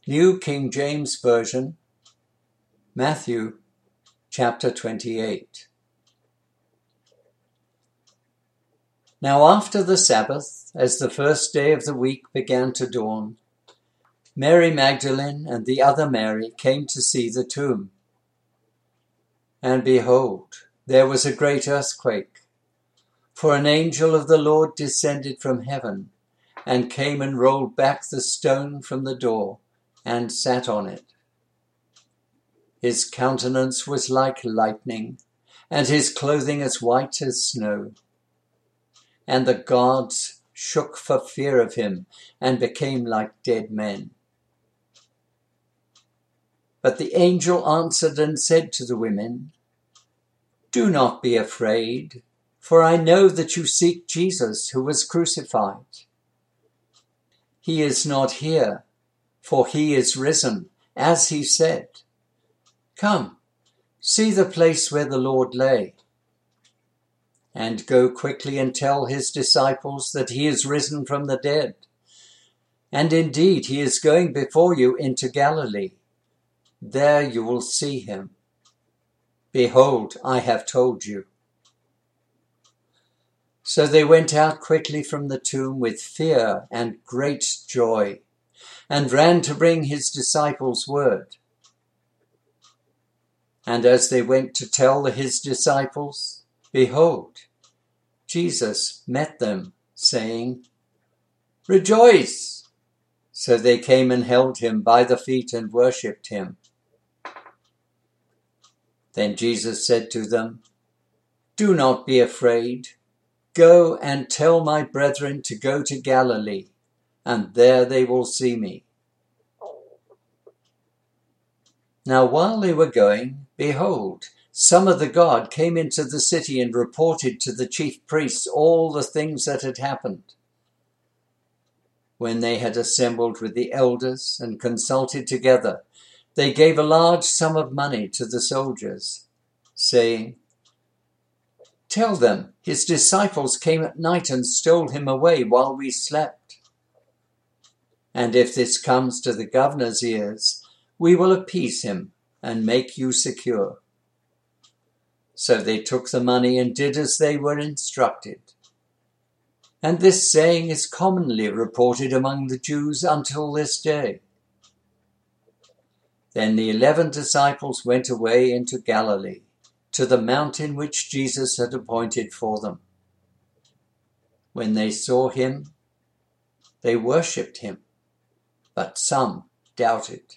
New King James Version, Matthew chapter 28. Now after the Sabbath, as the first day of the week began to dawn, Mary Magdalene and the other Mary came to see the tomb. And behold, there was a great earthquake, for an angel of the Lord descended from heaven and came and rolled back the stone from the door and sat on it. His countenance was like lightning, and his clothing as white as snow. And the guards shook for fear of him and became like dead men. But the angel answered and said to the women, "Do not be afraid, for I know that you seek Jesus who was crucified. He is not here, for he is risen, as he said. Come, see the place where the Lord lay. And go quickly and tell his disciples that he is risen from the dead. And indeed he is going before you into Galilee. There you will see him. Behold, I have told you." So they went out quickly from the tomb with fear and great joy, and ran to bring his disciples word. And as they went to tell his disciples, behold, Jesus met them, saying, "Rejoice!" So they came and held him by the feet and worshipped him. Then Jesus said to them, "Do not be afraid. Go and tell my brethren to go to Galilee, and there they will see me." Now while they were going, behold, some of the guard came into the city and reported to the chief priests all the things that had happened. When they had assembled with the elders and consulted together, they gave a large sum of money to the soldiers, saying, "Tell them his disciples came at night and stole him away while we slept. And if this comes to the governor's ears, we will appease him and make you secure." So they took the money and did as they were instructed. And this saying is commonly reported among the Jews until this day. Then the 11 disciples went away into Galilee, to the mountain which Jesus had appointed for them. When they saw him, they worshipped him, but some doubted.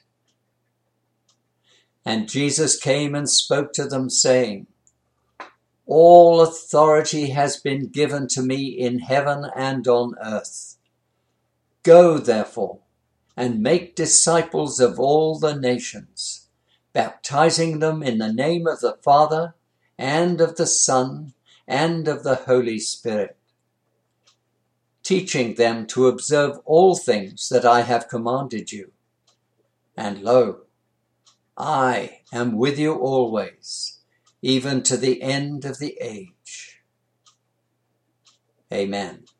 And Jesus came and spoke to them, saying, "All authority has been given to me in heaven and on earth. Go, therefore, and make disciples of all the nations, baptizing them in the name of the Father, and of the Son, and of the Holy Spirit, teaching them to observe all things that I have commanded you. And lo, I am with you always, even to the end of the age." Amen.